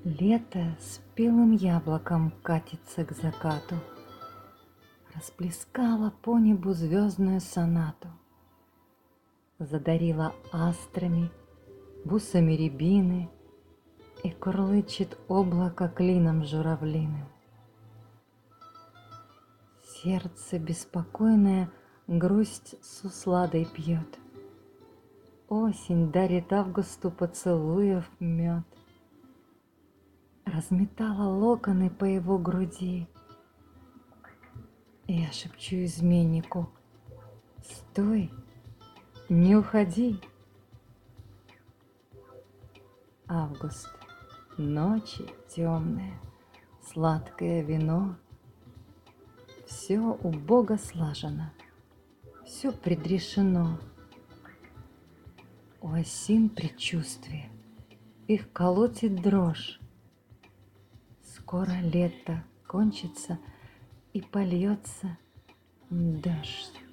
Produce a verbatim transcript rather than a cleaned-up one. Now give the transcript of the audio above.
Лето спелым яблоком катится к закату, расплескала по небу звездную сонату, задарила астрами, бусами рябины и курлычет облако клином журавлиным. Сердце беспокойное грусть с усладой пьет. Осень дарит августу поцелуев мед. Разметала локоны по его груди. Я шепчу изменнику: стой, не уходи. Август, ночи темные, сладкое вино. Все у Бога слажено, все предрешено. У осин предчувствие, их колотит дрожь. Скоро лето кончится и польется дождь.